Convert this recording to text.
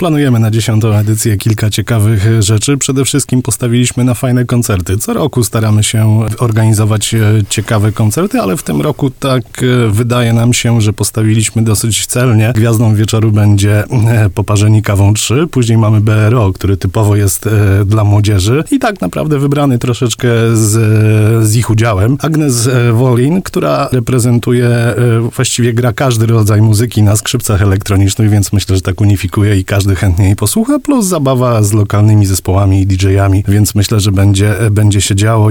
Planujemy na 10. edycję kilka ciekawych rzeczy. Przede wszystkim postawiliśmy na fajne koncerty. Co roku staramy się organizować ciekawe koncerty, ale w tym roku tak wydaje nam się, że postawiliśmy dosyć celnie. Gwiazdą wieczoru będzie Poparzeni Kawą 3. Później mamy BRO, który typowo jest dla młodzieży i tak naprawdę wybrany troszeczkę z ich udziałem. Agnes Wolin, która reprezentuje, właściwie gra każdy rodzaj muzyki na skrzypcach elektronicznych, więc myślę, że tak unifikuje i każdy chętnie jej posłucha, plus zabawa z lokalnymi zespołami i DJ-ami, więc myślę, że będzie się działo.